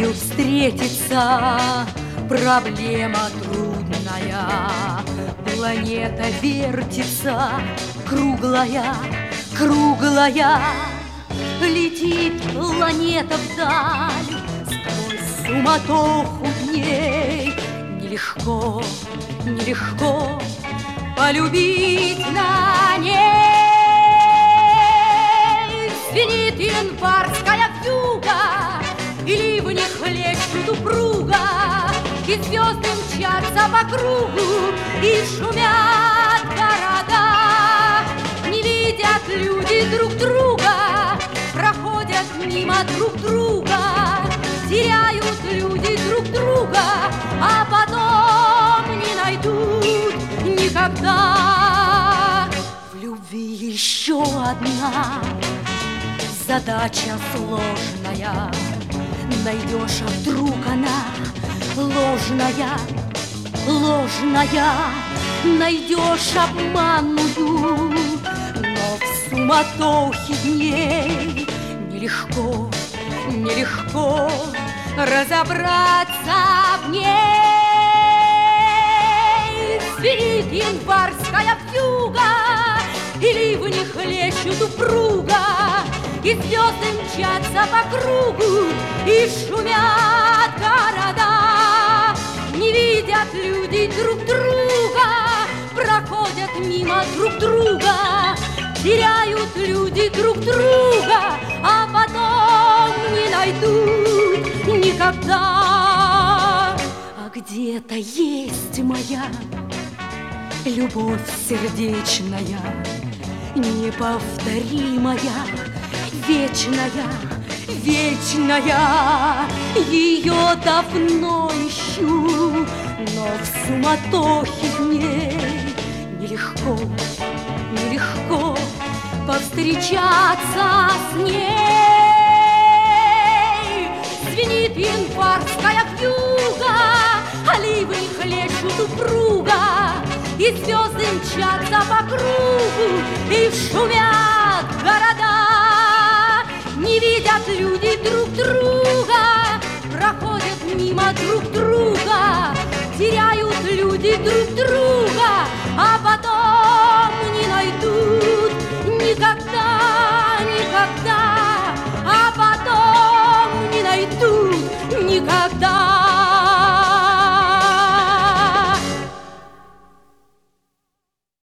миру встретиться проблема трудная. Планета вертится, круглая, круглая. Летит планета вдаль, сквозь суматоху дней. Нелегко, нелегко полюбить на ней. Звенит январская вьюга, и ливни хлещут упруга, и звезды мчатся по кругу, и шумят города. Не видят люди друг друга, проходят мимо друг друга, теряют люди друг друга, а потом не найдут никогда. В любви еще одна задача сложная. Найдешь, а вдруг она ложная, ложная. Найдешь обманную, но в суматохе дней нелегко, нелегко разобраться в ней. Звенит январская вьюга, и ливни хлещут упруга, и звезды мчатся по кругу, и шумят города. Не видят люди друг друга, проходят мимо друг друга, теряют люди друг друга, а потом не найдут никогда. А где-то есть моя любовь сердечная, неповторимая, вечная, вечная. Ее давно ищу, но в суматохе дней нелегко, нелегко повстречаться с ней. Звенит январская вьюга, а ливни хлещут упруга, и звезды мчатся по кругу, и шумят города. Не видят люди друг друга, проходят мимо друг друга, теряют люди друг друга.